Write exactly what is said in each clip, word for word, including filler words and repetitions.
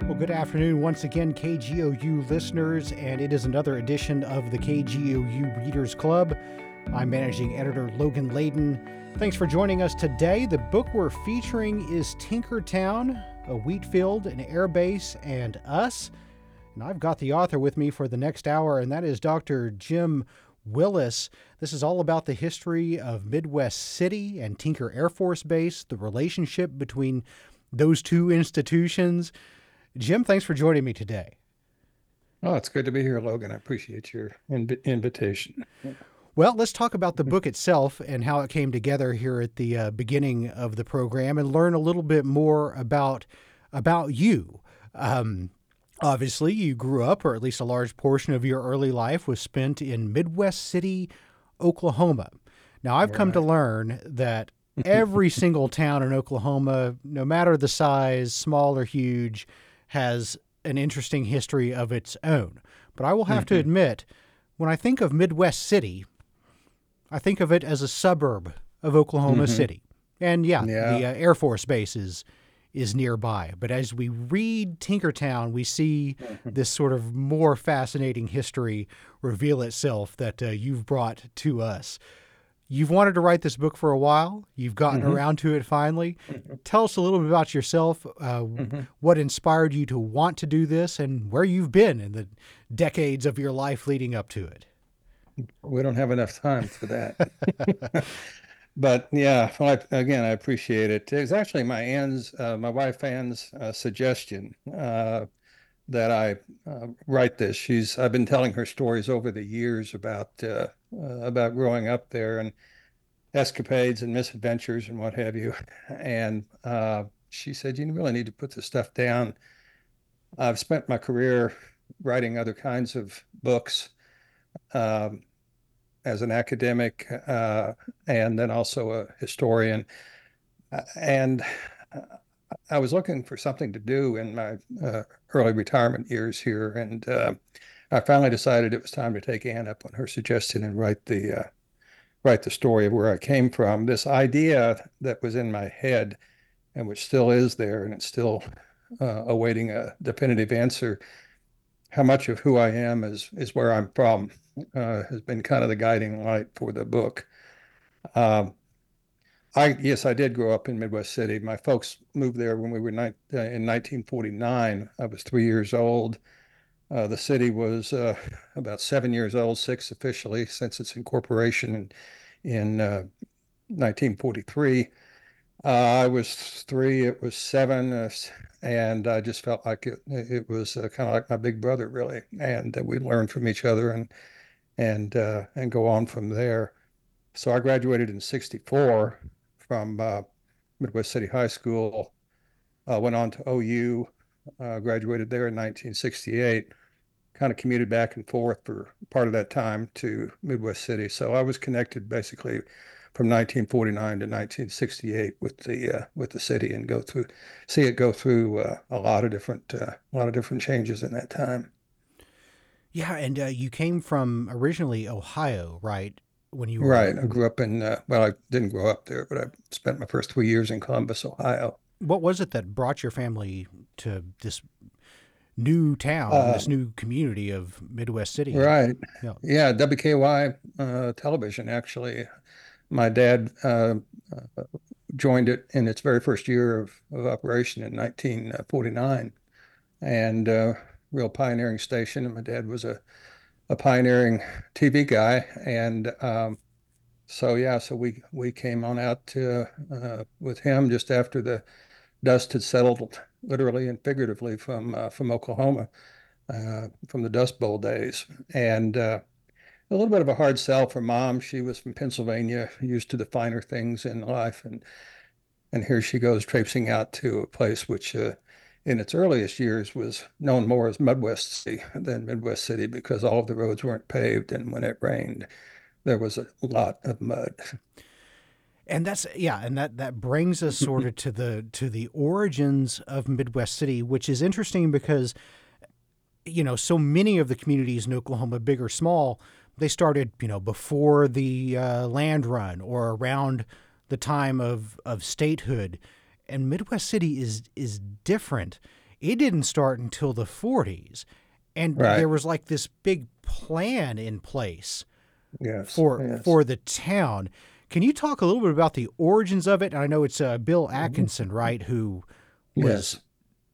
Well, good afternoon once again, K G O U listeners, and it is another edition of the K G O U Readers Club. I'm managing editor Logan Layden. Thanks for joining us today. The book we're featuring is Tinkertown, a wheat field, an air base, and us. And I've got the author with me for the next hour, and that is Doctor Jim Willis. This is all about the history of Midwest City and Tinker Air Force Base, the relationship between those two institutions. Jim, thanks for joining me today. Oh, it's good to be here, Logan. I appreciate your inv- invitation. Well, let's talk about the book itself and how it came together here at the uh, beginning of the program and learn a little bit more about about you. Um, obviously, you grew up, or at least a large portion of your early life was spent in Midwest City, Oklahoma. Now, I've come to learn that every single town in Oklahoma, no matter the size, small or huge, has an interesting history of its own. But I will have mm-hmm. to admit, when I think of Midwest City, I think of it as a suburb of Oklahoma mm-hmm. City. And yeah, yeah. the uh, Air Force Base is, is nearby. But as we read Tinkertown, we see mm-hmm. this sort of more fascinating history reveal itself that uh, you've brought to us. You've wanted to write this book for a while. You've gotten mm-hmm. around to it finally. Mm-hmm. Tell us a little bit about yourself, uh, mm-hmm. what inspired you to want to do this, and where you've been in the decades of your life leading up to it. We don't have enough time for that. But yeah, well, I, again, I appreciate it. It was actually my Anne's, uh, my wife Anne's uh, suggestion uh, that I uh, write this. She's I've been telling her stories over the years about uh, uh, about growing up there and escapades and misadventures and what have you. And uh, she said, "You really need to put this stuff down." I've spent my career writing other kinds of books um, as an academic uh, and then also a historian. And I was looking for something to do in my uh, early retirement years here, and uh, I finally decided it was time to take Anne up on her suggestion and write the uh, write the story of where I came from. This idea that was in my head, and which still is there, and it's still uh, awaiting a definitive answer. How much of who I am is is where I'm from uh, has been kind of the guiding light for the book. Um, I yes, I did grow up in Midwest City. My folks moved there when we were ni- uh, in nineteen forty-nine. I was three years old. Uh, the city was uh, about seven years old, six officially, since its incorporation in, in uh, nineteen forty-three. Uh, I was three, it was seven, uh, and I just felt like it, it was uh, kind of like my big brother, really. And uh, we learned from each other and and uh, and go on from there. So I graduated in sixty-four from uh, Midwest City High School, uh, went on to O U, uh, graduated there in nineteen sixty-eight, kind of commuted back and forth for part of that time to Midwest City. So I was connected basically from nineteen forty-nine to nineteen sixty-eight with the uh, with the city and go through, see it go through uh, a lot of different uh, a lot of different changes in that time. Yeah, and uh, you came from originally Ohio, right? When you were... Right. I grew up in, uh, well, I didn't grow up there, but I spent my first three years in Columbus, Ohio. What was it that brought your family to this new town, uh, this new community of Midwest City? Right. Yeah, yeah W K Y uh, television, actually. My dad uh, uh, joined it in its very first year of, of operation in nineteen forty-nine, and uh, real pioneering station. And my dad was a a pioneering T V guy, and um, so yeah, so we we came on out to, uh, with him just after the dust had settled, literally and figuratively, from uh, from Oklahoma, uh, from the Dust Bowl days, and uh, a little bit of a hard sell for Mom. She was from Pennsylvania, used to the finer things in life, and and here she goes traipsing out to a place which, uh, in its earliest years, was known more as Midwest City than Midwest City because all of the roads weren't paved, and when it rained, there was a lot of mud. And that's yeah, and that, that brings us sort of to the to the origins of Midwest City, which is interesting because, you know, so many of the communities in Oklahoma, big or small, they started, you know, before the uh, land run or around the time of, of statehood. And Midwest City is is different it didn't start until the forties. And Right. there was like this big plan in place Yes. for Yes. for the town. Can you talk a little bit about the origins of it? I know it's uh, Bill Mhm. Atkinson, right, who was Yes.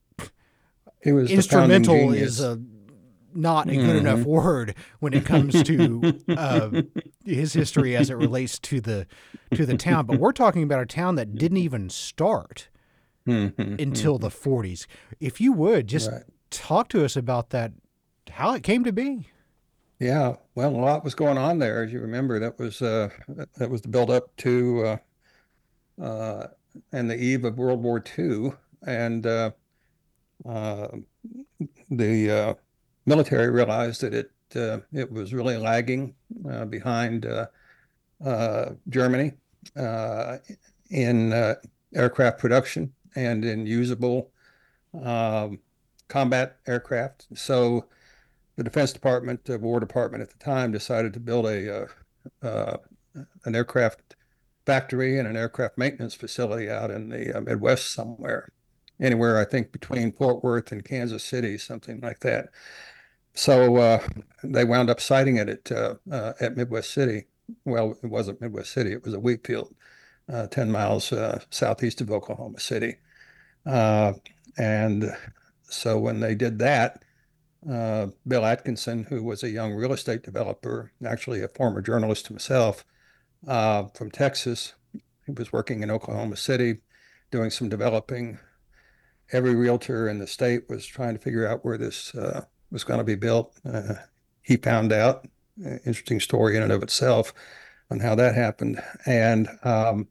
He was the founding instrumental is genius. a not a good enough Hmm. word when it comes to uh, his history as it relates to the to the town. But we're talking about a town that didn't even start Hmm. until Hmm. the forties. If you would just Right. talk to us about that, how it came to be. Yeah. Well, a lot was going on there, as you remember. That was uh, that that was the build up to uh, uh, and the eve of World War Two, and uh, uh, the uh, military realized that it uh, it was really lagging uh, behind uh, uh, Germany uh, in uh, aircraft production and in usable um, combat aircraft. So the Defense Department, the War Department at the time, decided to build a uh, uh, an aircraft factory and an aircraft maintenance facility out in the uh, Midwest somewhere, anywhere I think between Fort Worth and Kansas City, something like that. So uh, they wound up siting it at uh, uh, at Midwest City. Well, it wasn't Midwest City; it was a wheat field, uh, ten miles uh, southeast of Oklahoma City. Uh, and so when they did that, uh, Bill Atkinson, who was a young real estate developer, actually a former journalist himself, uh, from Texas, he was working in Oklahoma City, doing some developing. Every realtor in the state was trying to figure out where this uh, was going to be built. Uh, he found out, uh, interesting story in and of itself, on how that happened, and um,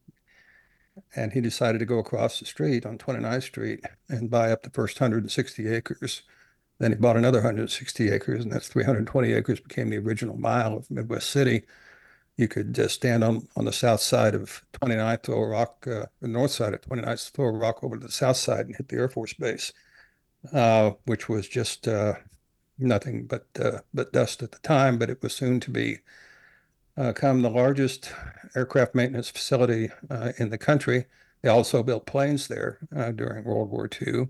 and he decided to go across the street on twenty-ninth Street and buy up the first one hundred sixty acres. Then he bought another one hundred sixty acres, and that's three hundred twenty acres became the original mile of Midwest City. You could uh, stand on, on the south side of twenty-ninth, throw a rock, uh, the north side of twenty-ninth, throw a rock over to the south side and hit the Air Force Base, uh, which was just uh, nothing but uh, but dust at the time. But it was soon to be uh, become the largest aircraft maintenance facility uh, in the country. They also built planes there uh, during World War Two,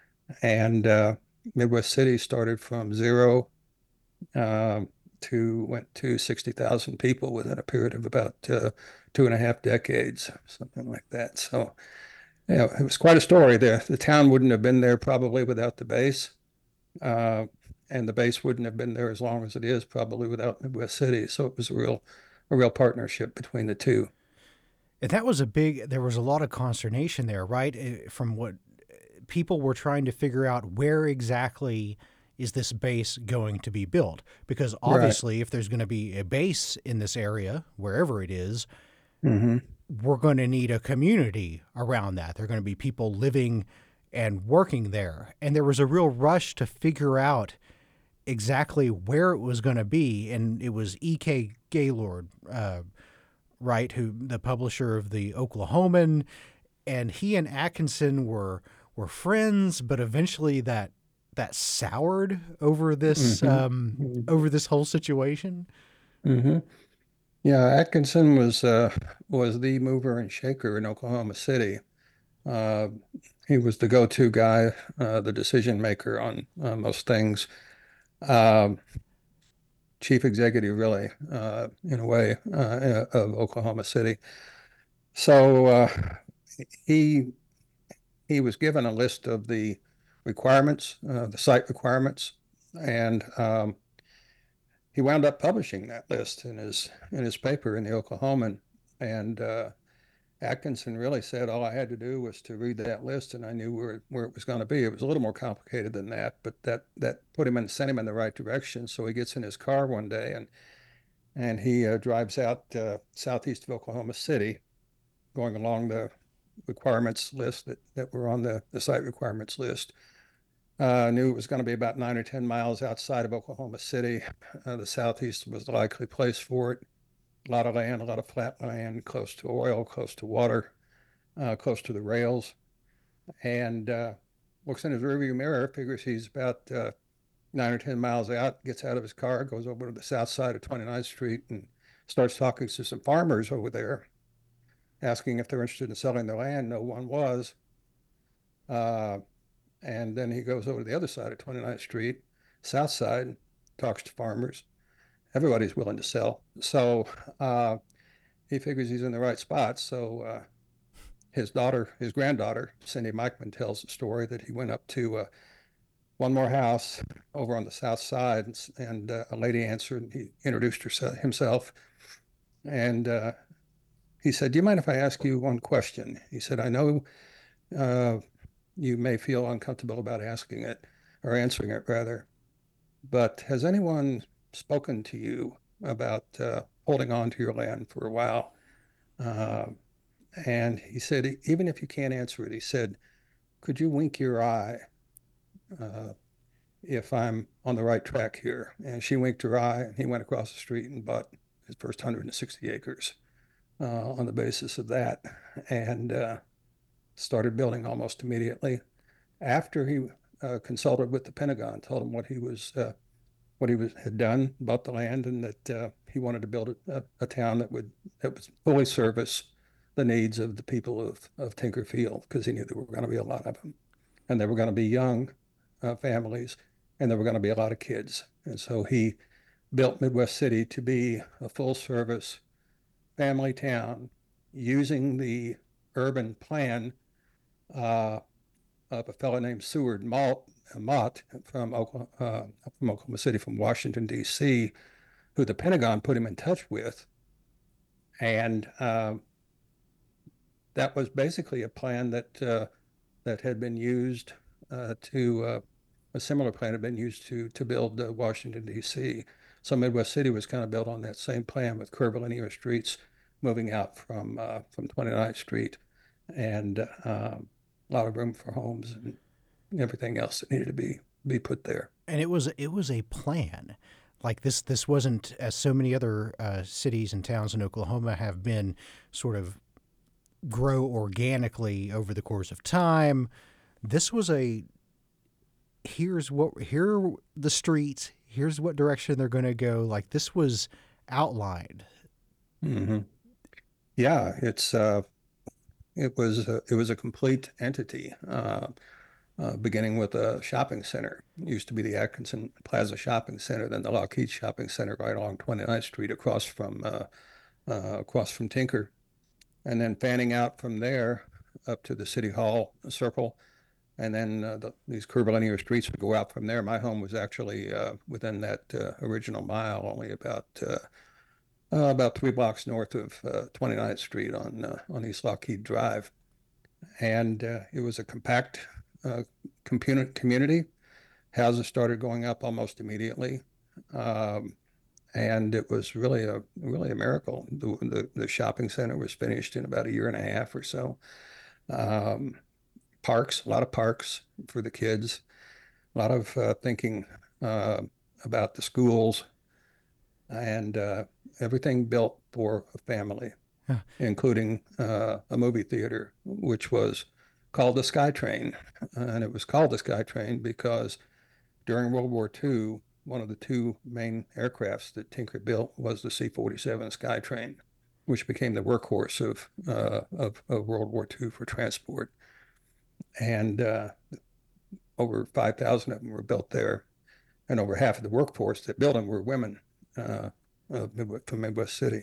and uh, Midwest City started from zero um, to went to sixty thousand people within a period of about uh, two and a half decades, something like that. So, yeah, it was quite a story there. The town wouldn't have been there probably without the base, uh, and the base wouldn't have been there as long as it is probably without Midwest City. So it was a real, a real partnership between the two. And that was a big, there was a lot of consternation there, right? Eh, From what people were trying to figure out where exactly is this base going to be built? Because Right. obviously, if there's going to be a base in this area, wherever it is, Hmm. we're going to need a community around that. There are going to be people living and working there. And there was a real rush to figure out exactly where it was going to be. And it was E K. Gaylord, uh, right, who the publisher of the Oklahoman, and he and Atkinson were were friends, but eventually that that soured over this Hmm. um, over this whole situation. Hmm. Yeah, Atkinson was uh, was the mover and shaker in Oklahoma City. Uh, he was the go-to guy, uh, the decision maker on uh, most things. Um, Chief executive, really, uh, in a way, uh, of Oklahoma City. So uh, he he was given a list of the requirements, uh, the site requirements, and um, he wound up publishing that list in his in his paper in the Oklahoman. And uh, Atkinson really said all I had to do was to read that list, and I knew where where it was going to be. It was a little more complicated than that, but that that put him and sent him in the right direction. So he gets in his car one day and and he uh, drives out uh, southeast of Oklahoma City, going along the requirements list that that were on the the site requirements list. Uh, knew it was going to be about nine or ten miles outside of Oklahoma City. Uh, the southeast was the likely place for it. A lot of land, a lot of flat land, close to oil, close to water, uh, close to the rails, and uh, looks in his rearview mirror, figures he's about uh, nine or ten miles out, gets out of his car, goes over to the south side of twenty-ninth Street and starts talking to some farmers over there, asking if they're interested in selling their land. No one was. Uh, And then he goes over to the other side of twenty-ninth Street, south side, talks to farmers. Everybody's willing to sell. So uh, he figures he's in the right spot. So uh, his daughter, his granddaughter, Cindy Mikeman, tells the story that he went up to uh, one more house over on the south side, and, and uh, a lady answered, and he introduced herself, himself. And uh, he said, "Do you mind if I ask you one question?" He said, "I know uh, you may feel uncomfortable about asking it, or answering it rather, but has anyone spoken to you about uh, holding on to your land for a while?" Uh, and he said, "Even if you can't answer it," he said, "could you wink your eye uh, if I'm on the right track here?" And she winked her eye, and he went across the street and bought his first one hundred sixty acres uh, on the basis of that, and uh, started building almost immediately. After he uh, consulted with the Pentagon, told him what he was uh, what he was had done, bought the land, and that uh, he wanted to build a, a town that would that would fully service the needs of the people of of Tinkerfield, because he knew there were going to be a lot of them, and there were going to be young uh, families, and there were going to be a lot of kids, and so he built Midwest City to be a full service family town using the urban plan uh, of a fellow named Seward Mott, Mott from, Oklahoma, uh, from Oklahoma City, from Washington, D C, who the Pentagon put him in touch with. And uh, that was basically a plan that uh, that had been used uh, to, uh, a similar plan had been used to, to build uh, Washington, D C. So Midwest City was kind of built on that same plan, with curvilinear streets moving out from, uh, from twenty-ninth Street, and uh, a lot of room for homes and everything else that needed to be be put there. And it was it was a plan. Like this this wasn't, as so many other uh, cities and towns in Oklahoma have been, sort of grow organically over the course of time. This was a, here's what here are the streets, here's what direction they're going to go. Like, this was outlined. Mm-hmm. Yeah, it's uh, it was a, it was a complete entity. Uh, Uh, beginning with a shopping center. It used to be the Atkinson Plaza Shopping Center, then the Lockheed Shopping Center right along twenty-ninth Street, across from uh, uh, across from Tinker, and then fanning out from there up to the City Hall Circle, and then uh, the, these curvilinear streets would go out from there. My home was actually uh, within that uh, original mile, only about uh, uh, about three blocks north of uh, twenty-ninth Street on uh, on East Lockheed Drive, and uh, it was a compact uh, community. Houses started going up almost immediately, um, and it was really a really a miracle. The, the, the shopping center was finished in about a year and a half or so. Um, parks, a lot of parks for the kids, a lot of uh, thinking uh, about the schools, and uh, everything built for a family, Huh. including uh, a movie theater, which was called the SkyTrain. And it was called the SkyTrain because during World War Two, one of the two main aircrafts that Tinker built was the C forty-seven SkyTrain, which became the workhorse of, uh, of, of World War Two for transport. And uh, over five thousand of them were built there. And over half of the workforce that built them were women uh, from Midwest City.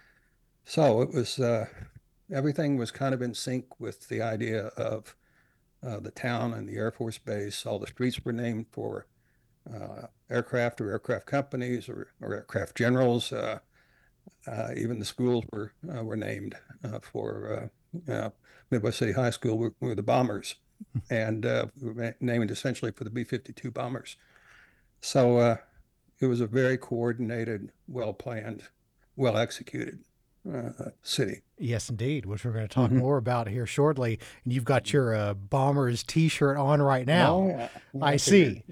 So it was, uh, everything was kind of in sync with the idea of uh, the town and the Air Force Base. All the streets were named for uh, aircraft or aircraft companies or, or aircraft generals. Uh, uh, even the schools were uh, were named uh, for uh, Midwest City High School were, were the bombers, and uh, were named essentially for the B fifty-two bombers. So uh, it was a very coordinated, well-planned, well-executed uh, city. Yes, indeed, which we're going to talk Mhm. more about here shortly. And you've got your uh, Bombers T-shirt on right now. Oh, yeah. I I see.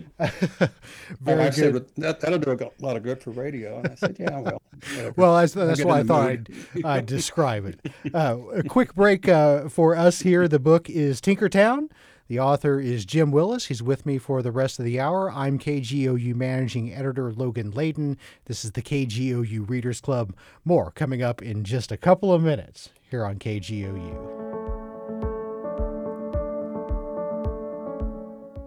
Very I good. said, that, that'll do a lot of good for radio. And I said, yeah, well, whatever. Well, that's, I'll that's get why I in the thought mood. I'd, I'd describe it. Uh, a quick break uh, for us here. The book is Tinkertown. The author is Jim Willis. He's with me for the rest of the hour. I'm K G O U Managing Editor Logan Layden. This is the K G O U Readers Club. More coming up in just a couple of minutes here on K G O U.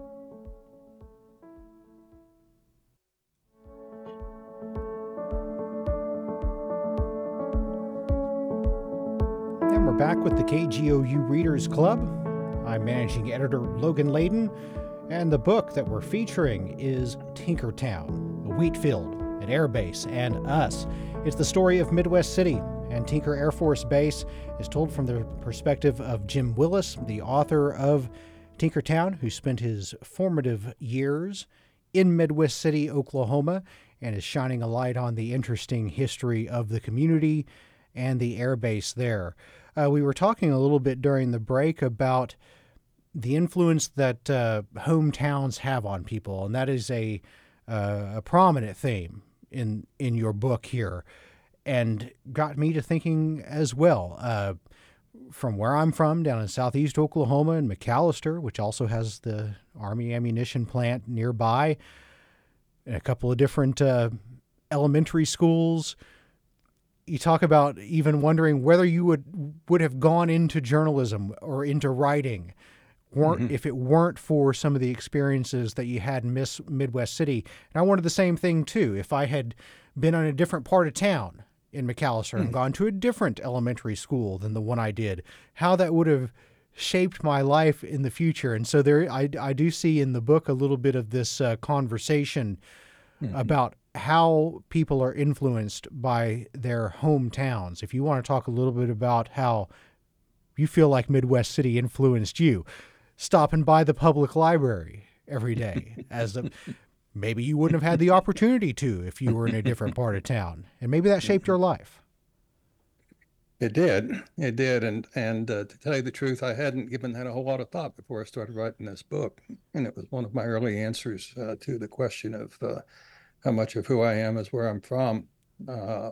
program. We're back with the K G O U Readers Club. I'm managing editor Logan Layden, and the book that we're featuring is Tinkertown, a wheat field, an air base, and us. It's the story of Midwest City, and Tinker Air Force Base is told from the perspective of Jim Willis, the author of Tinkertown, who spent his formative years in Midwest City, Oklahoma, and is shining a light on the interesting history of the community and the air base there. Uh, we were talking a little bit during the break about the influence that uh, hometowns have on people, and that is a uh, a prominent theme in in your book here, and got me to thinking as well. Uh, from where I'm from, down in southeast Oklahoma, in McAllister, which also has the Army ammunition plant nearby, and a couple of different uh, elementary schools. You talk about even wondering whether you would would have gone into journalism or into writing weren't mm-hmm. if it weren't for some of the experiences that you had in Miss Midwest City. And I wanted the same thing too. If I had been on a different part of town in McAllister mm. and gone to a different elementary school than the one I did, how that would have shaped my life in the future. And so there, I, I do see in the book a little bit of this uh, conversation mm-hmm. about how people are influenced by their hometowns. If you want to talk a little bit about how you feel like Midwest City influenced you, stopping by the public library every day, as a, maybe you wouldn't have had the opportunity to if you were in a different part of town, and maybe that shaped your life. It did. It did. And and uh, to tell you the truth, I hadn't given that a whole lot of thought before I started writing this book. And it was one of my early answers uh, to the question of uh, how much of who I am is where I'm from. Uh,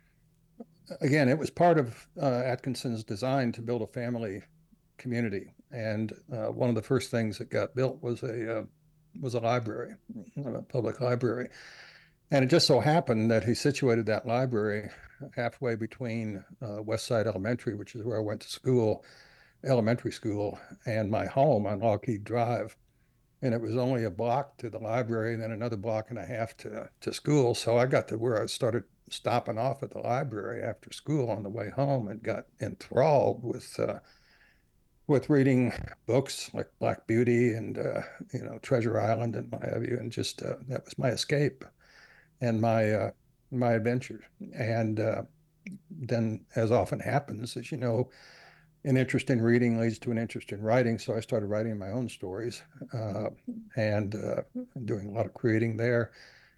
again, it was part of uh, Atkinson's design to build a family community. And uh, one of the first things that got built was a uh, was a library, a public library. And it just so happened that he situated that library halfway between uh, West Side Elementary, which is where I went to school, elementary school, and my home on Lockheed Drive. And it was only a block to the library and then another block and a half to, to school. So I got to where I started stopping off at the library after school on the way home and got enthralled with uh, with reading books like Black Beauty and, uh, you know, Treasure Island and what have you. And just uh, that was my escape and my uh, my adventure. And uh, then, as often happens, as you know, an interest in reading leads to an interest in writing. So I started writing my own stories uh, and uh, doing a lot of creating there.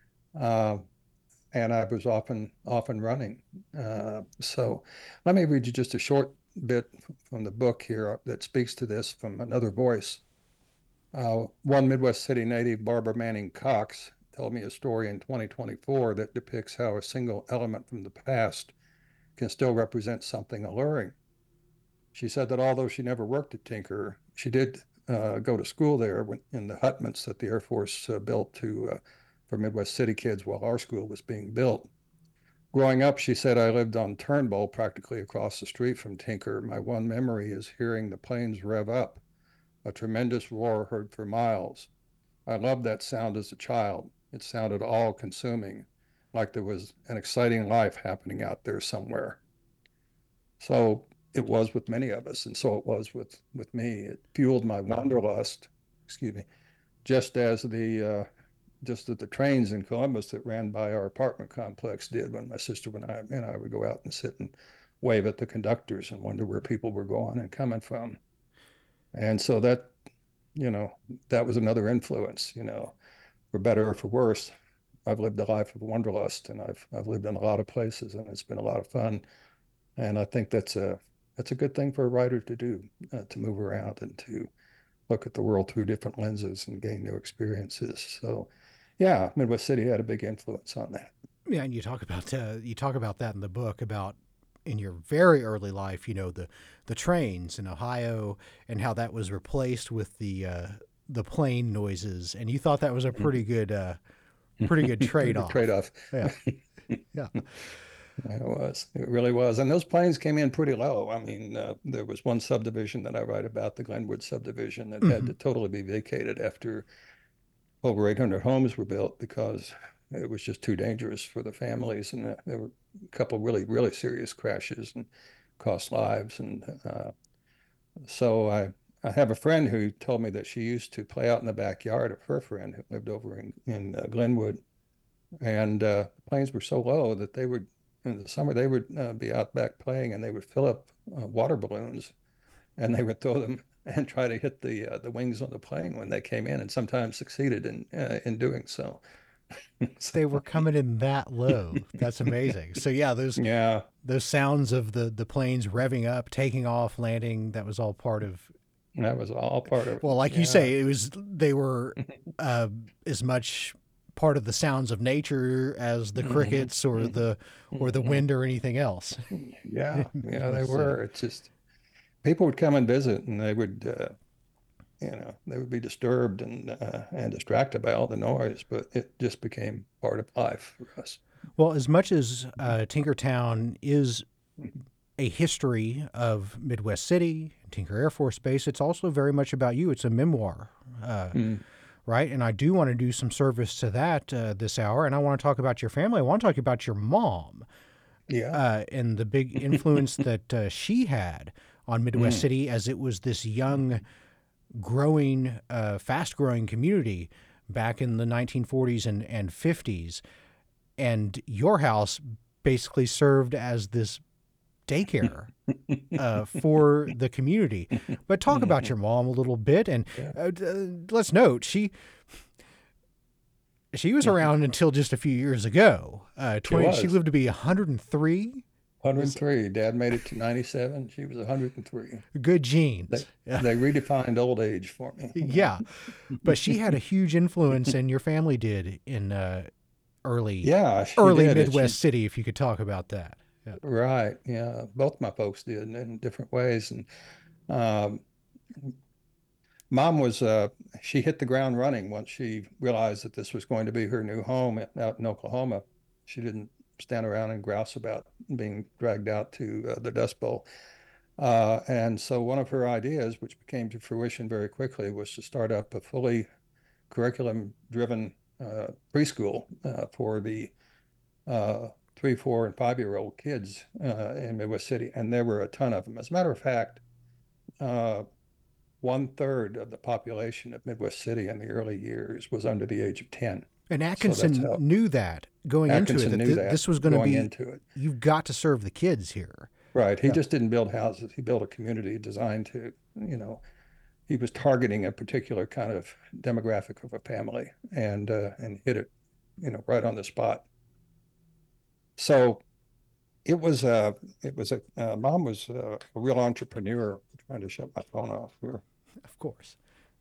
Uh, and I was often often running. Uh, so let me read you just a short bit from the book here that speaks to this from another voice. Uh, one Midwest City native, Barbara Manning Cox, told me a story in twenty twenty-four that depicts how a single element from the past can still represent something alluring. She said that although she never worked at Tinker, she did uh, go to school there in the hutments that the Air Force uh, built to uh, for Midwest City kids while our school was being built. Growing up, she said, I lived on Turnbull, practically across the street from Tinker. My one memory is hearing the planes rev up, a tremendous roar heard for miles. I loved that sound as a child. It sounded all-consuming, like there was an exciting life happening out there somewhere. So it was with many of us, and so it was with, with me. It fueled my wanderlust, excuse me, just as the uh, just as the trains in Columbus that ran by our apartment complex did when my sister and I, and I would go out and sit and wave at the conductors and wonder where people were going and coming from. And so that, you know, that was another influence, you know, for better or for worse. I've lived a life of wanderlust, and I've I've lived in a lot of places, and it's been a lot of fun. And I think that's a that's a good thing for a writer to do, uh, to move around and to look at the world through different lenses and gain new experiences. So, yeah, Midwest City had a big influence on that. Yeah, and you talk about uh, you talk about that in the book about in your very early life, you know, the the trains in Ohio and how that was replaced with the uh, the plane noises, and you thought that was a pretty good uh, pretty good trade-off. Trade-off. Yeah, yeah. It was. It really was. And those planes came in pretty low. I mean, uh, there was one subdivision that I write about, the Glenwood subdivision, that mm-hmm. had to totally be vacated after over eight hundred homes were built because it was just too dangerous for the families. And uh, there were a couple really, really serious crashes. And cost lives. And uh, so I, I have a friend who told me that she used to play out in the backyard of her friend who lived over in, in uh, Glenwood. And uh, the planes were so low that they would, in the summer, they would uh, be out back playing and they would fill up uh, water balloons and they would throw them and try to hit the uh, the wings on the plane when they came in, and sometimes succeeded in uh, in doing so. They were So coming in that low. That's amazing. So yeah, those yeah, those sounds of the the planes revving up, taking off, landing, that was all part of, that was all part of it. well, like you Yeah. say, it was, they were uh, as much part of the sounds of nature as the hmm crickets or hmm the or the hmm wind or anything else. Yeah, It yeah, they was uh, were. It's just people would come and visit, and they would, uh, you know, they would be disturbed and uh, and distracted by all the noise, but it just became part of life for us. well, as much as uh, Tinkertown is a history of Midwest City, Tinker Air Force Base, it's also very much about you. It's a memoir, uh, Mm. right? And I do want to do some service to that uh, this hour. And I want to talk about your family. I want to talk about your mom Yeah. uh, and the big influence that uh, she had on Midwest Mm. City as it was this young, growing, uh, fast growing community back in the nineteen forties and, and fifties. And your house basically served as this daycare uh, for the community. But talk about Mhm. your mom a little bit, and Yeah. uh, uh, let's note she she was Mhm. around until just a few years ago. Uh, She twenty, she was lived to be one hundred three. Is one hundred three. Dad made it to ninety-seven. She was one hundred three. good They genes. Yeah, they redefined old age for me. yeah. But she had a huge influence, and your family did in uh, early Yeah, she early did. And she, Midwest City. If you could talk about that. Yeah. right. Yeah. Both my folks did in, in different ways. And um, mom was, uh, she hit the ground running once she realized that this was going to be her new home out in Oklahoma. She didn't stand around and grouse about being dragged out to uh, the Dust Bowl. Uh, and so one of her ideas, which became to fruition very quickly, was to start up a fully curriculum-driven uh, preschool uh, for the uh, three, four, and five-year-old kids uh, in Midwest City, and there were a ton of them. As a matter of fact, uh, one third of the population of Midwest City in the early years was under the age of ten. And So that's Atkinson how knew that going into it, Atkinson that knew th- that this was going to going be, into it. you've got to serve the kids here. Right. He Yeah. just didn't build houses. He built a community designed to, you know, he was targeting a particular kind of demographic of a family and uh, and hit it, you know, right on the spot. So it was a it was a uh, mom was a, a real entrepreneur. I'm trying to shut my phone off here. Of course.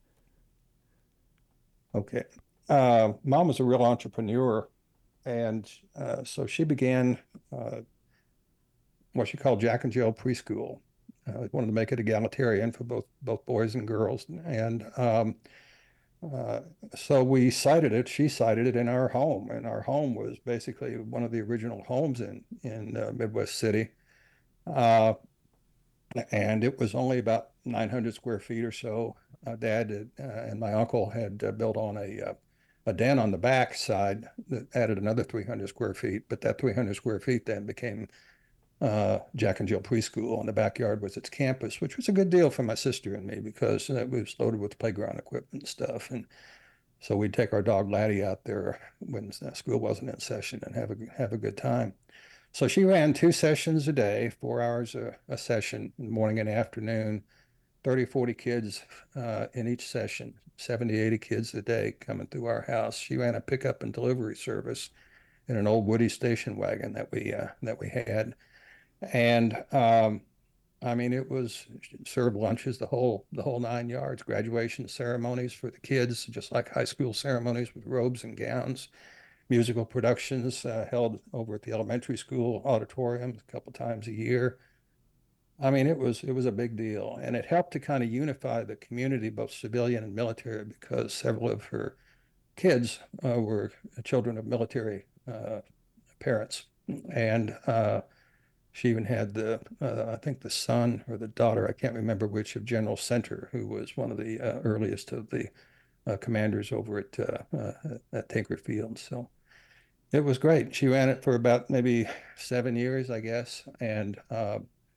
Okay. Uh, mom was a real entrepreneur, and uh, so she began uh, what she called Jack and Jill Preschool. Uh, wanted to make it egalitarian for both both boys and girls, and um, Uh, so we cited it. She cited it in our home, and our home was basically one of the original homes in in uh, Midwest City, uh, and it was only about nine hundred square feet or so. Uh, Dad had, uh, and my uncle had uh, built on a uh, a den on the back side that added another three hundred square feet, but that three hundred square feet then became uh, Jack and Jill Preschool, and the backyard was its campus, which was a good deal for my sister and me because it was loaded with playground equipment and stuff, and so we'd take our dog Laddie out there when school wasn't in session and have a have a good time. So she ran two sessions a day, four hours a, a session, morning and afternoon, thirty, forty kids uh, in each session, seventy, eighty kids a day coming through our house. She ran a pickup and delivery service in an old Woody station wagon that we uh, that we had. And um, I mean, it was served lunches, the whole the whole nine yards, graduation ceremonies for the kids, just like high school ceremonies with robes and gowns, musical productions uh, held over at the elementary school auditorium a couple times a year. I mean, it was it was a big deal, and it helped to kind of unify the community, both civilian and military, because several of her kids uh, were children of military uh, parents, and uh, she even had the, uh, I think the son or the daughter, I can't remember which, of General Center, who was one of the uh, earliest of the uh, commanders over at uh, uh, at Tinker Field. So it was great. She ran it for about maybe seven years, I guess, and uh,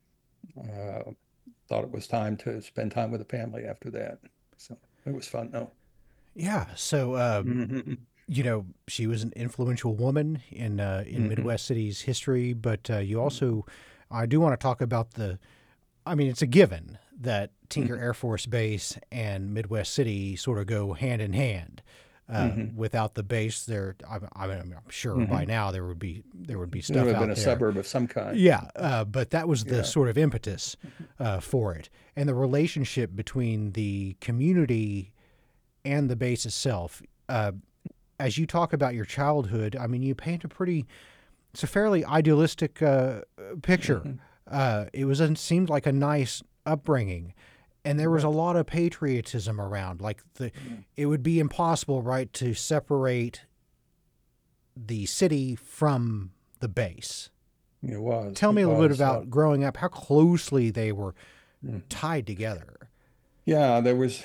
Uh, thought it was time to spend time with the family after that. So it was fun though. Yeah. So, uh, Hmm. you know, she was an influential woman in uh, in Hmm. Midwest City's history, but uh, you also, I do want to talk about the. I mean, it's a given that Tinker Hmm. Air Force Base and Midwest City sort of go hand in hand. Uh, Hmm. without the base, there, I, I mean, I'm sure by Hmm. now there would be there would be It would stuff have been out a there. suburb of some kind. Yeah, uh, but that was the Yeah. sort of impetus uh, for it, and the relationship between the community and the base itself. Uh, as you talk about your childhood, I mean, you paint a pretty, it's a fairly idealistic uh, picture. Hmm. Uh, it was it seemed like a nice upbringing, and there was a Right. lot of patriotism around. Like the, Mm. it would be impossible, right, to separate the city from the base. It was. Tell It me a little bit was. Uh, about growing up, how closely they were mm. tied together. Yeah, there was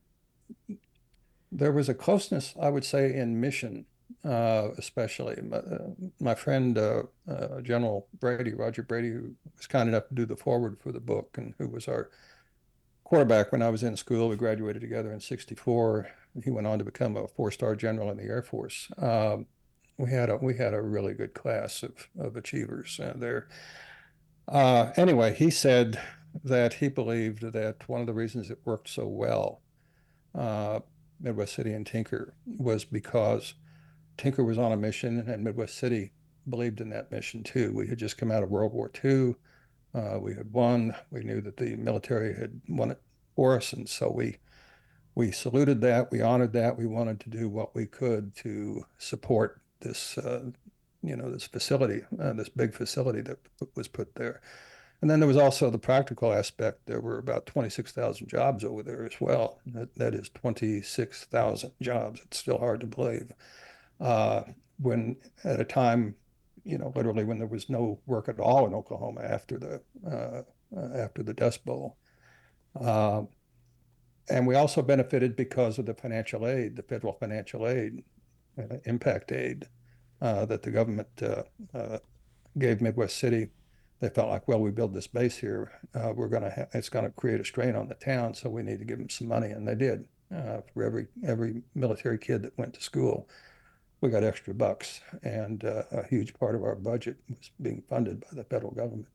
there was a closeness, I would say, in mission, uh, especially. My, uh, my friend uh, uh, General Brady, Roger Brady, who was kind enough to do the forward for the book, and who was our quarterback when I was in school. We graduated together in sixty-four. He went on to become a four-star general in the Air Force. Um, we had a we had a really good class of of achievers uh, there. Uh, anyway, he said that he believed that one of the reasons it worked so well, uh, Midwest City and Tinker, was because Tinker was on a mission and Midwest City believed in that mission too. We had just come out of World War two. Uh, we had won. We knew that the military had won it for us, and so we we saluted that. We honored that. We wanted to do what we could to support this, uh, you know, this facility, uh, this big facility that was put there. And then there was also the practical aspect. There were about twenty-six thousand jobs over there as well. That, that is twenty-six thousand jobs. It's still hard to believe. Uh, when at a time, you know, literally when there was no work at all in Oklahoma after the uh, uh, after the Dust Bowl. Uh, and we also benefited because of the financial aid, the federal financial aid, uh, impact aid uh, that the government uh, uh, gave Midwest City. They felt like, well, we build this base here, uh, we're going to ha- it's going to create a strain on the town, so we need to give them some money, and they did. Uh, for every every military kid that went to school, we got extra bucks, and uh, a huge part of our budget was being funded by the federal government.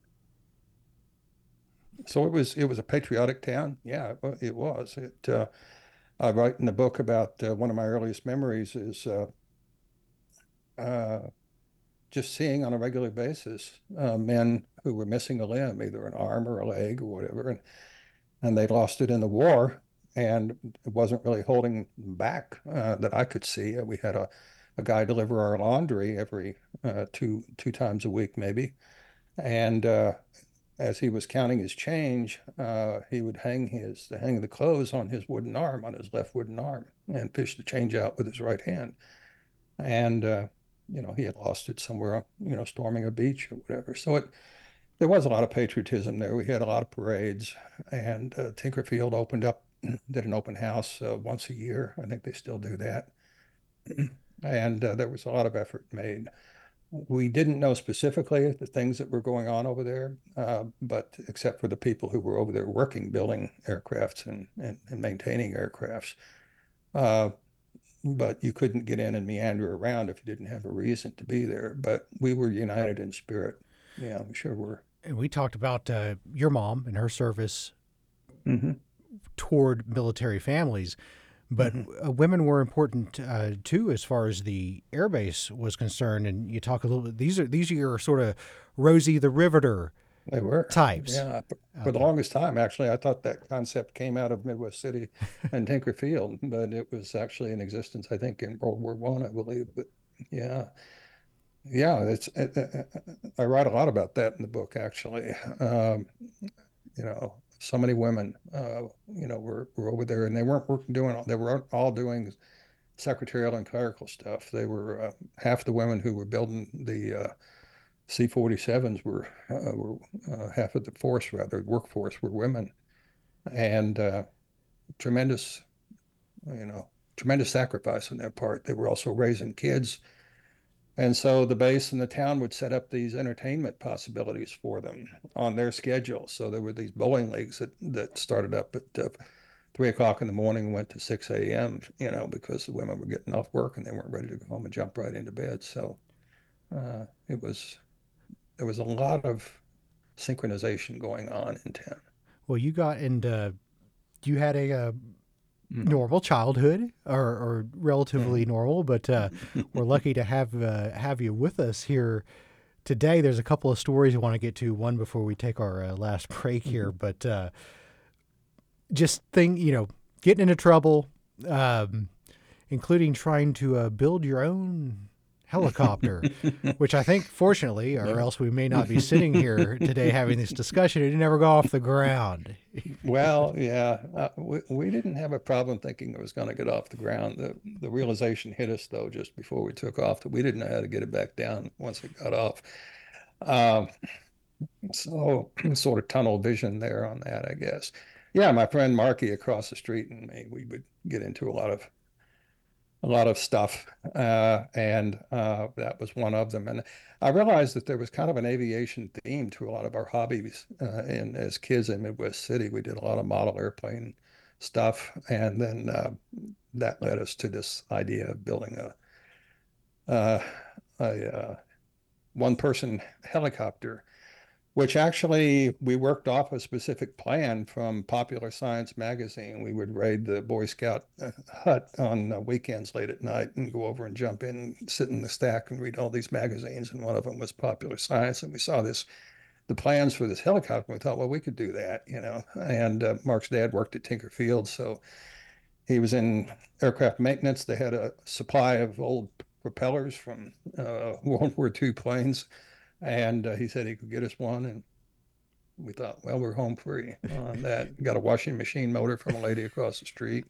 So it was it was a patriotic town. Yeah, it was. It uh, I write in the book about uh, one of my earliest memories is uh, uh, just seeing on a regular basis uh, men who were missing a limb, either an arm or a leg or whatever, and, and they lost it in the war, and it wasn't really holding them back uh, that I could see. We had a, a guy deliver our laundry every uh, two two times a week, maybe, and uh, as he was counting his change, uh, he would hang his hang the clothes on his wooden arm, on his left wooden arm, and fish the change out with his right hand. And uh, you know, he had lost it somewhere, you know, storming a beach or whatever. So it there was a lot of patriotism there. We had a lot of parades, and uh, Tinkerfield opened up, did an open house uh, once a year. I think they still do that. And uh, there was a lot of effort made. We didn't know specifically the things that were going on over there, uh, but except for the people who were over there working, building aircrafts and, and, and maintaining aircrafts. Uh, but you couldn't get in and meander around if you didn't have a reason to be there. But we were united in spirit. Yeah, we sure were. And we talked about uh, your mom and her service Hmm. toward military families, but Hmm. uh, women were important uh, too as far as the airbase was concerned. And you talk a little bit. These are these are your sort of Rosie the Riveter They were. types Yeah. For out the there. longest time, actually, I thought that concept came out of Midwest City and Tinkerfield, but it was actually in existence, I think, in World War One, I, I believe. But yeah, yeah, it's. It, I write a lot about that in the book, actually. Um, you know, so many women, uh, you know, were, were over there, and they weren't working doing. They were all doing secretarial and clerical stuff. They were uh, half the women who were building the uh, C forty-sevens were uh, were uh, half of the force, rather workforce, were women, and uh, tremendous, you know, tremendous sacrifice on their part. They were also raising kids. And so the base and the town would set up these entertainment possibilities for them on their schedule. So there were these bowling leagues that, that started up at uh, three o'clock in the morning and went to six a m, you know, because the women were getting off work and they weren't ready to go home and jump right into bed. So uh, it was, there was a lot of synchronization going on in town. Well, you got into you had a, uh Mm-hmm. normal childhood, or, or relatively Mm-hmm. normal, but uh, we're lucky to have uh, have you with us here today. There's a couple of stories I want to get to. One before we take our uh, last break here, but uh, just think, you know, getting into trouble, um, including trying to uh, build your own helicopter, which I think, fortunately, or Yeah. else we may not be sitting here today having this discussion. It never got off the ground. Well, yeah, uh, we, we didn't have a problem thinking it was going to get off the ground. The the realization hit us though just before we took off that we didn't know how to get it back down once it got off. Um, so sort of tunnel vision there on that, I guess. Yeah, my friend Marky across the street and me, we would get into a lot of a lot of stuff, uh, and uh, that was one of them. And I realized that there was kind of an aviation theme to a lot of our hobbies. Uh, and as kids in Midwest City, we did a lot of model airplane stuff, and then uh, that led us to this idea of building a uh, a uh, one-person helicopter, which actually we worked off a specific plan from Popular Science magazine. We would raid the Boy Scout uh, hut on uh, weekends late at night and go over and jump in, and sit in the stack and read all these magazines. And one of them was Popular Science. And we saw this, the plans for this helicopter. And we thought, well, we could do that, you know. And uh, Mark's dad worked at Tinker Field, so he was in aircraft maintenance. They had a supply of old propellers from uh, World War two planes. And uh, he said he could get us one. And we thought, well, we're home free on that. Got a washing machine motor from a lady across the street.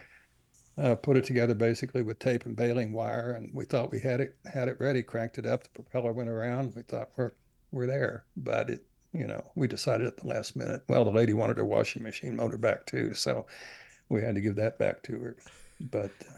Uh, put it together basically with tape and baling wire, and we thought we had it had it ready. Cranked it up, the propeller went around. We thought we're we're there, but it, you know, we decided at the last minute. Well, the lady wanted her washing machine motor back too, so we had to give that back to her. But uh,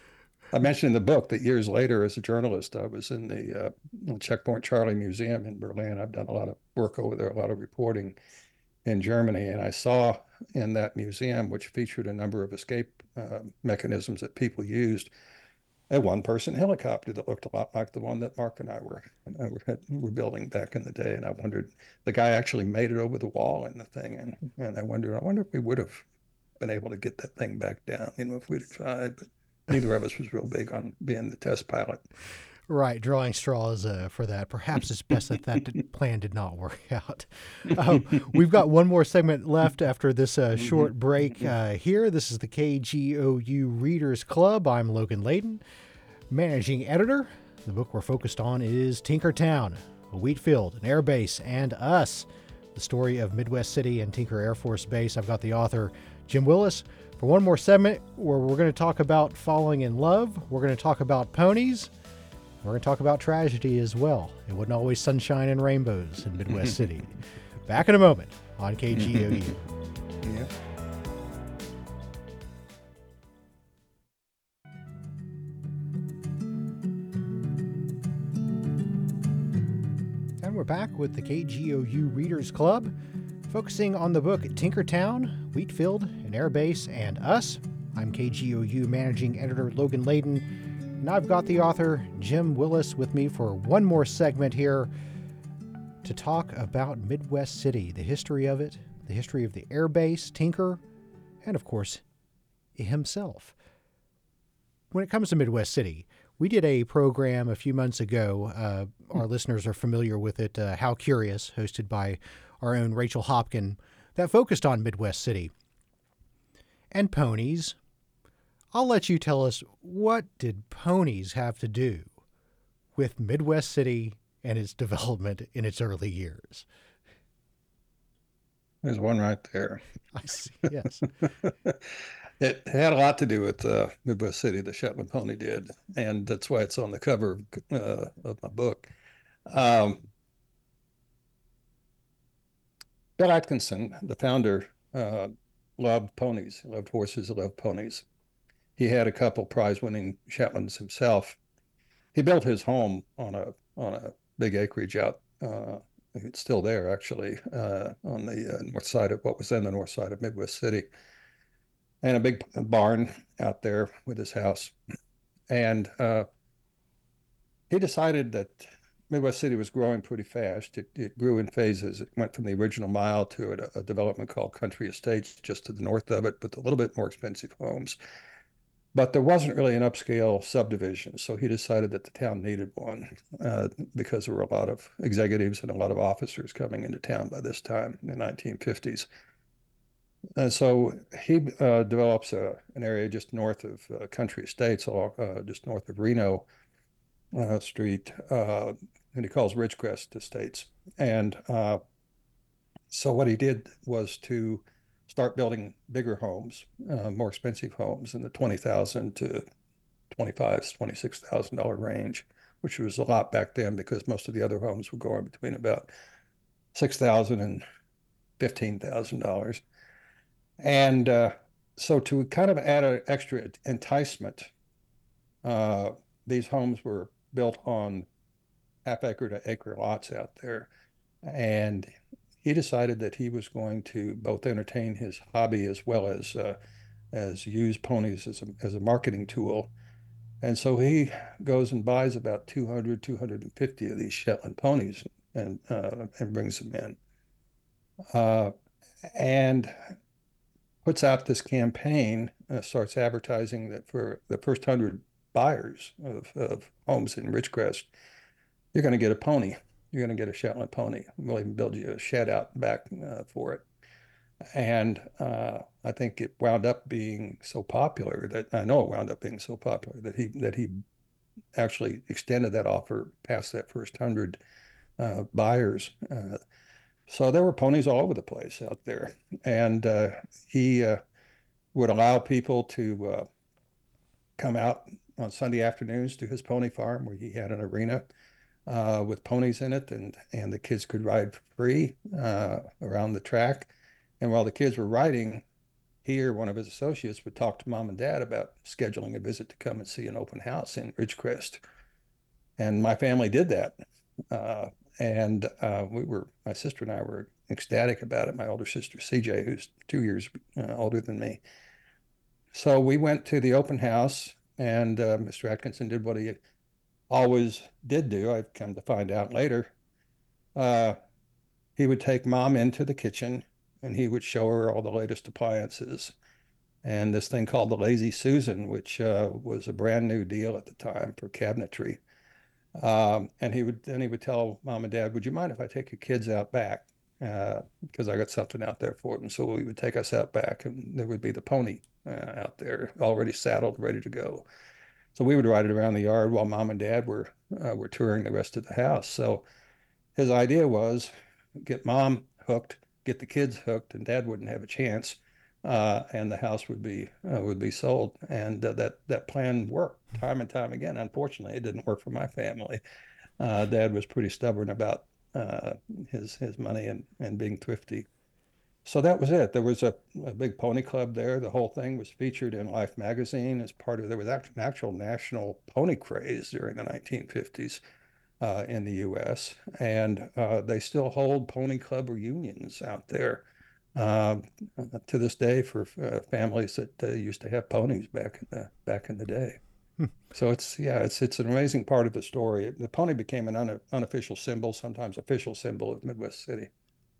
I mentioned in the book that years later, as a journalist, I was in the uh, Checkpoint Charlie Museum in Berlin. I've done a lot of work over there, a lot of reporting in Germany, and I saw in that museum, which featured a number of escape uh, mechanisms that people used, a one-person helicopter that looked a lot like the one that Mark and I were uh, were, were building back in the day. And I wondered, the guy actually made it over the wall in the thing, and and I wondered, I wonder if we would have been able to get that thing back down, you know, if we'd tried. But neither of us was real big on being the test pilot. Right, drawing straws uh, for that. Perhaps it's best that that did, plan did not work out. Um, we've got one more segment left after this uh, short break uh, here. This is the K G O U Readers Club. I'm Logan Layden, managing editor. The book we're focused on is Tinkertown, a wheat field, an air base, and us. The story of Midwest City and Tinker Air Force Base. I've got the author, Jim Willis, for one more segment where we're going to talk about falling in love. We're going to talk about ponies. We're going to talk about tragedy as well. It wasn't always sunshine and rainbows in Midwest City. Back in a moment on K G O U. Yeah. And we're back with the K G O U Readers Club, focusing on the book Tinkertown, Wheatfield, an Air Base, and Us. I'm K G O U managing editor Logan Layden. And I've got the author, Jim Willis, with me for one more segment here to talk about Midwest City, the history of it, the history of the air base, Tinker, and of course, himself. When it comes to Midwest City, we did a program a few months ago. Uh, our listeners are familiar with it, uh, How Curious, hosted by our own Rachel Hopkin, that focused on Midwest City and ponies. I'll let you tell us, what did ponies have to do with Midwest City and its development in its early years? There's one right there. I see, yes. It had a lot to do with uh, Midwest City, the Shetland pony did, and that's why it's on the cover uh, of my book. Um, Bill Atkinson, the founder, uh, loved ponies, he loved horses, he loved ponies. He had a couple prize-winning Shetlands himself. he built his home on a on a big acreage out. Uh, it's still there actually, uh, on the uh, north side of what was then the north side of Midwest City, and a big barn out there with his house. And uh, he decided that Midwest City was growing pretty fast. It, it grew in phases. It went from the original mile to a, a development called Country Estates just to the north of it, with a little bit more expensive homes. But there wasn't really an upscale subdivision, so he decided that the town needed one, uh, because there were a lot of executives and a lot of officers coming into town by this time in the nineteen fifties. And so he uh, develops a, an area just north of uh, Country Estates, uh, just north of Reno uh, Street, uh, and he calls Ridgecrest Estates. And uh, so what he did was to start building bigger homes, uh, more expensive homes in the twenty thousand to twenty-five, twenty-six thousand dollar range, which was a lot back then because most of the other homes were going between about six thousand and fifteen thousand dollars. And uh, so to kind of add an extra enticement, uh, these homes were built on half acre to acre lots out there. And he decided that he was going to both entertain his hobby as well as uh, as use ponies as a, as a marketing tool. And so he goes and buys about two hundred, two hundred fifty of these Shetland ponies, and uh, and brings them in, uh, and puts out this campaign, uh, starts advertising that for the first hundred buyers of, of homes in Ridgecrest, you're going to get a pony. You're going to get a Shetland pony. We'll even build you a shed out back uh, for it. And uh, I think it wound up being so popular that I know it wound up being so popular that he that he actually extended that offer past that first hundred uh, buyers. Uh, so there were ponies all over the place out there, and uh, he uh, would allow people to uh, come out on Sunday afternoons to his pony farm where he had an arena uh, with ponies in it, and and the kids could ride for free uh, around the track. And while the kids were riding, he or one of his associates would talk to mom and dad about scheduling a visit to come and see an open house in Ridgecrest. And my family did that. Uh, and uh, we were, my sister and I were ecstatic about it. My older sister, C J, who's two years uh, older than me. So we went to the open house, and uh, Mister Atkinson did what he always did do. I've come to find out later. Uh, he would take mom into the kitchen, and he would show her all the latest appliances. And this thing called the Lazy Susan, which uh, was a brand new deal at the time for cabinetry. Um, and he would then he would tell mom and dad, "Would you mind if I take your kids out back? Uh, because I got something out there for them." So he would take us out back, and there would be the pony uh, out there already saddled, ready to go. So we would ride it around the yard while mom and dad were uh, were touring the rest of the house. So his idea was get mom hooked, get the kids hooked, and dad wouldn't have a chance, uh, and the house would be uh, would be sold. And uh, that that plan worked time and time again. Unfortunately, it didn't work for my family. Uh, dad was pretty stubborn about uh, his his money and and being thrifty. So that was it. There was a, a big pony club there. The whole thing was featured in Life magazine as part of, there was actually an actual national pony craze during the nineteen fifties uh, in the U S. And uh, they still hold pony club reunions out there uh, to this day for uh, families that uh, used to have ponies back in the back in the day. So it's, yeah, it's it's an amazing part of the story. The pony became an un, unofficial symbol, sometimes official symbol of Midwest City.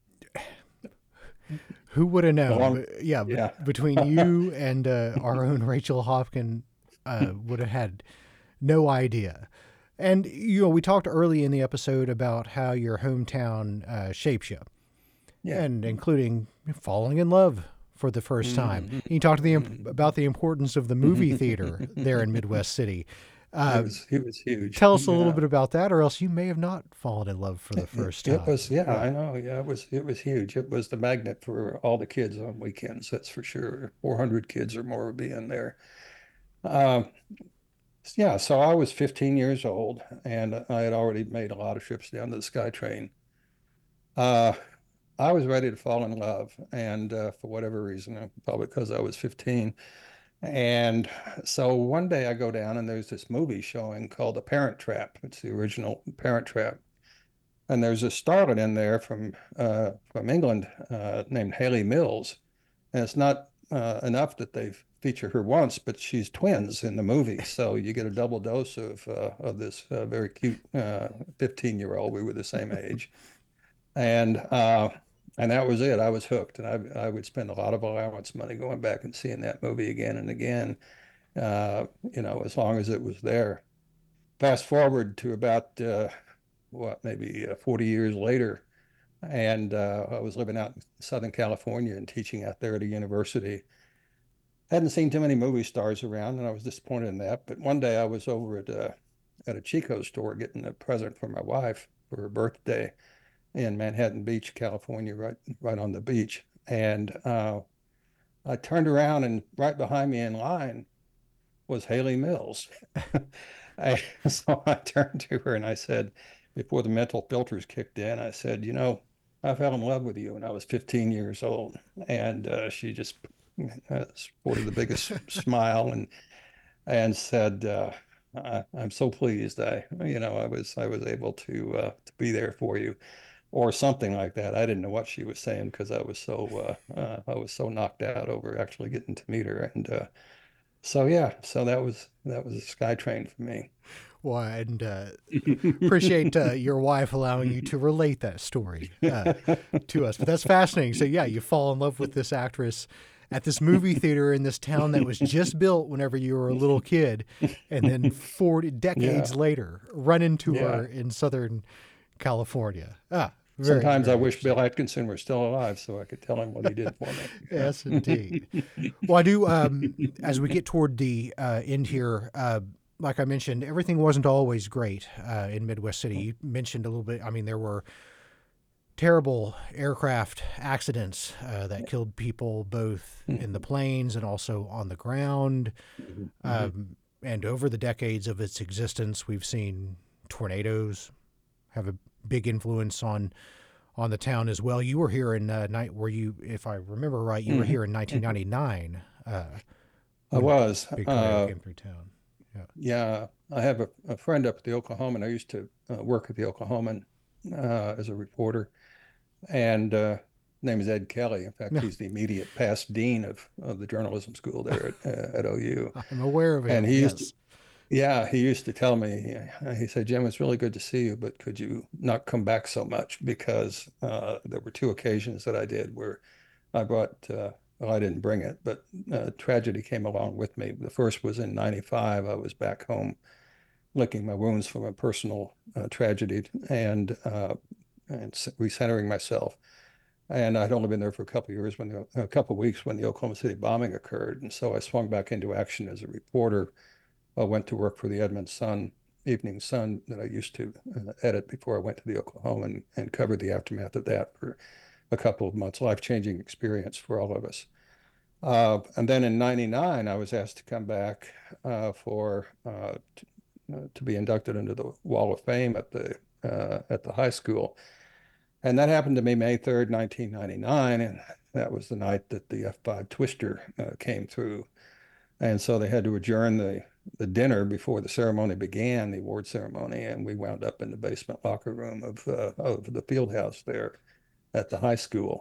Who would have known? Along, But yeah, yeah. but between you and uh, our own Rachel Hopkin, uh, would have had no idea. And you know, we talked early in the episode about how your hometown uh, shapes you, Yeah. and including falling in love for the first time. Mm-hmm. You talked the, Mm-hmm. about the importance of the movie theater there in Midwest City. Uh, It was it was huge. tell us a little Yeah. bit about that, or else you may have not fallen in love for the It, first it was, time. yeah, I know. Yeah, it was it was huge. It was the magnet for all the kids on weekends, that's for sure. four hundred kids or more would be in there. Um, yeah, so I was fifteen years old, and I had already made a lot of trips down to the SkyTrain. Uh, I was ready to fall in love, and uh, for whatever reason, uh, probably because I was fifteen, And so one day I go down and there's this movie showing called The Parent Trap. It's the original Parent Trap. And there's a starlet in there from uh, from England uh, named Hayley Mills. And it's not uh, enough that they feature her once, but she's twins in the movie. So you get a double dose of uh, of this uh, very cute uh, fifteen year old. We were the same age. And uh, and that was it. I was hooked. And I, I would spend a lot of allowance money going back and seeing that movie again and again, uh, you know, as long as it was there. Fast forward to about, uh, what, maybe uh, forty years later, and uh, I was living out in Southern California and teaching out there at a university. Hadn't seen too many movie stars around, and I was disappointed in that. But one day I was over at a, at a Chico store getting a present for my wife for her birthday in Manhattan Beach, California, right right on the beach. And uh, I turned around, and right behind me in line was Hayley Mills. I, so I turned to her and I said, before the mental filters kicked in, I said, you know, I fell in love with you when I was fifteen years old. And uh, she just uh, sported the biggest smile and and said, uh, I, I'm so pleased. I, you know, I was I was able to uh, to be there for you, or something like that. I didn't know what she was saying because I was so uh, uh, I was so knocked out over actually getting to meet her. And uh, so yeah, so that was that was a sky train for me. Well, and uh, appreciate uh, your wife allowing you to relate that story uh, to us. But that's fascinating. So yeah, you fall in love with this actress at this movie theater in this town that was just built whenever you were a little kid, and then forty decades Yeah, later, run into her yeah. in Southern California. Ah, very, Sometimes I very wish Bill interesting. Atkinson were still alive so I could tell him what he did for Yes, me. indeed. Well, I do. Um, as we get toward the uh, end here, uh, like I mentioned, everything wasn't always great uh, in Midwest City. You mentioned a little bit. I mean, there were terrible aircraft accidents uh, that killed people both in the planes and also on the ground. Um, and over the decades of its existence, we've seen tornadoes have a big influence on on the town as well. You were here in uh, night. Were you, if I remember right, you were here in nineteen ninety-nine uh, I when was. big tornado Uh, came through town. Yeah. yeah, I have a, a friend up at the Oklahoman. I used to uh, work at the Oklahoman uh, as a reporter, and uh, name is Ed Kelly. In fact, Yeah, he's the immediate past dean of, of the journalism school there at, uh, at O U. I'm aware of And him. he used to, Yes. yeah, he used to tell me, uh, he said, Jim, it's really good to see you, but could you not come back so much? Because uh, there were two occasions that I did where I brought, uh, well, I didn't bring it, but uh, tragedy came along with me. The first was in ninety-five. I was back home licking my wounds from a personal uh, tragedy and, uh, and recentering myself. And I'd only been there for a couple of years when the, a couple of weeks when the Oklahoma City bombing occurred. And so I swung back into action as a reporter. I went to work for the Edmond Sun, Evening Sun, that I used to uh, edit before I went to the Oklahoma, and, and covered the aftermath of that for a couple of months. Life-changing experience for all of us. Uh, and then in ninety-nine, I was asked to come back uh, for uh, t- uh, to be inducted into the Wall of Fame at the uh, at the high school. And that happened to me May third, nineteen ninety-nine, and that was the night that the F five Twister uh, came through. And so they had to adjourn the the dinner before the ceremony began, the award ceremony, and we wound up in the basement locker room of uh, of the field house there at the high school,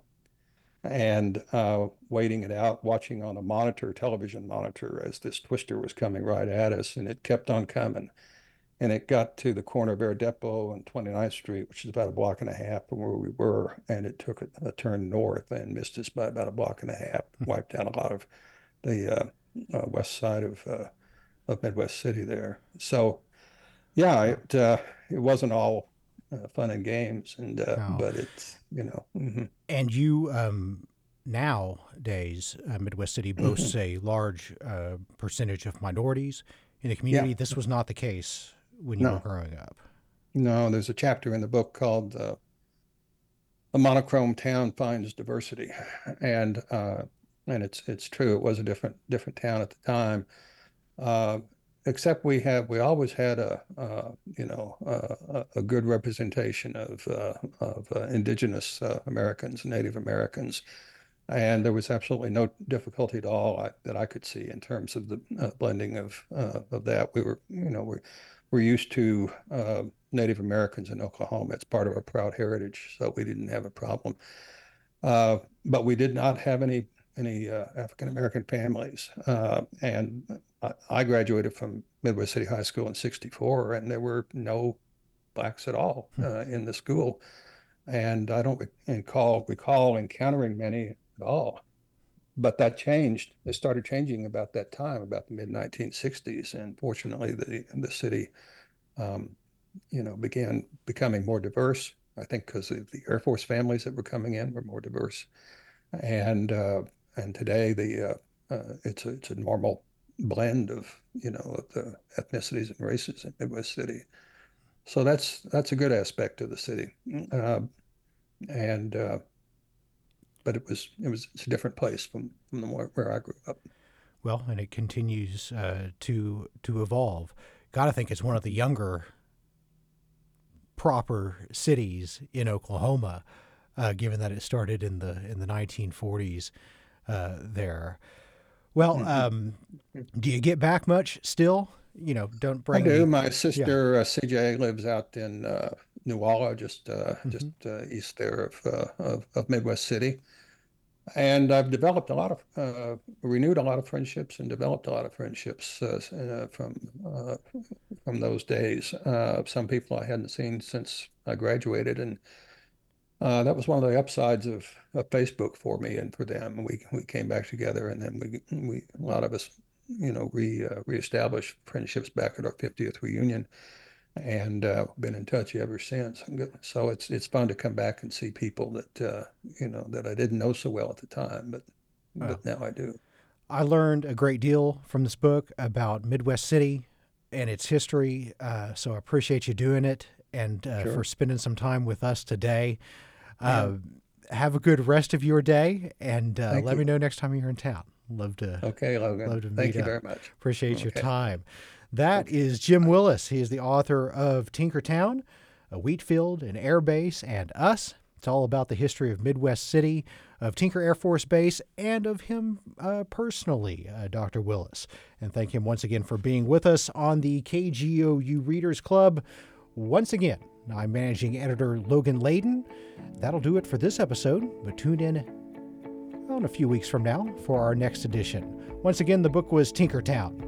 and uh, waiting it out, watching on a monitor, television monitor, as this Twister was coming right at us, and it kept on coming. And it got to the corner of Air Depot and twenty-ninth Street, which is about a block and a half from where we were, and it took a, a turn north and missed us by about a block and a half, wiped out a lot of the uh, uh, west side of uh, of Midwest City there. So yeah, Wow. it uh, it wasn't all uh, fun and games, and uh, Wow. but it's you know. Mhm. And you, um, nowadays, uh, Midwest City boasts a large uh, percentage of minorities in the Yeah, community. This was not the case when you were no, growing up. no. There's a chapter in the book called uh, "A Monochrome Town Finds Diversity," and uh, and it's it's true. It was a different different town at the time. Uh, Except we have we always had a uh, you know uh, a, a good representation of uh, of uh, indigenous uh, Americans, Native Americans. And there was absolutely no difficulty at all I, that I could see in terms of the uh, blending of uh, of that. We were, you know, we're we're used to uh, Native Americans in Oklahoma. It's part of our proud heritage, so we didn't have a problem. Uh, but we did not have any any uh, African American families. Uh, and I, I graduated from Midwest City High School in sixty-four, and there were no blacks at all uh, in the school. And I don't recall recall encountering many at all. But that changed. It started changing about that time, about the mid nineteen sixties, and fortunately, the the city, um, you know, began becoming more diverse. I think because of the Air Force families that were coming in were more diverse, and uh, and today the uh, uh, it's a it's a normal blend of you know of the ethnicities and races in Midwest City. So that's that's a good aspect of the city, uh, and uh, but it was it was it's a different place from from the where, where I grew up. Well, and it continues uh, to to evolve. Got to think it's one of the younger proper cities in Oklahoma, uh, given that it started in the in the nineteen forties uh, there. Well, um, do you get back much still? You know, don't I bring do. me. My Yeah. sister uh, C J lives out in uh, Newalla, just uh, just hmm uh, east there of, uh, of of Midwest City, and I've developed a lot of uh, renewed a lot of friendships and developed a lot of friendships uh, uh, from uh, from those days. Uh, some people I hadn't seen since I graduated, and uh, that was one of the upsides of, of Facebook for me and for them. We we came back together, and then we we a lot of us, you know, re uh, reestablished friendships back at our fiftieth reunion, and uh, been in touch ever since. So it's it's fun to come back and see people that uh, you know that I didn't know so well at the time, but Well, but now I do. I learned a great deal from this book about Midwest City and its history. Uh, so I appreciate you doing it and uh, for Sure. spending some time with us today. Yeah. Uh, have a good rest of your day, and uh, Thank let you. me know next time you're in town. Love to Okay, Logan. love to Thank meet you up. very much. Appreciate your Okay. time. That Okay. is Jim Willis. He is the author of Tinkertown, a wheat field, an air base, and us. It's all about the history of Midwest City, of Tinker Air Force Base, and of him uh, personally, uh, Doctor Willis. And thank him once again for being with us on the K G O U Readers Club. Once again, I'm managing editor Logan Layden. That'll do it for this episode, but tune in well, in a few weeks from now for our next edition. Once again, the book was Tinkertown.